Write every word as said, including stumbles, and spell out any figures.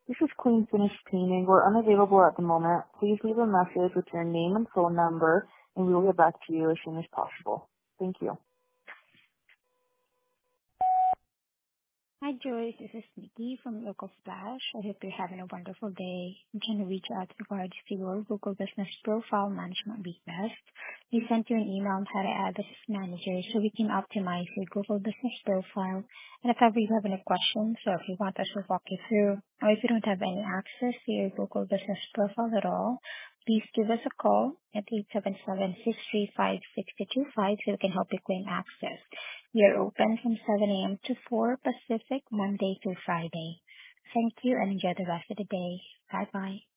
This is Queen Finish Cleaning. We're unavailable at the moment. Please leave a message with your name and phone number, and we will get back to you as soon as possible. Thank you. Hi, Joyce. This is Nikki from Local Flash. I hope you're having a wonderful day. I'm trying to reach out regards to your Google Business Profile Management request. We sent you an email on how to add business manager so we can optimize your Google Business Profile. And if ever you have any questions or if you want us to walk you through, or if you don't have any access to your Google Business Profile at all, please give us a call at eight seven seven, six three five, six two two five so we can help you claim access. We are open from seven a.m. to four Pacific, Monday through Friday. Thank you and enjoy the rest of the day. Bye-bye.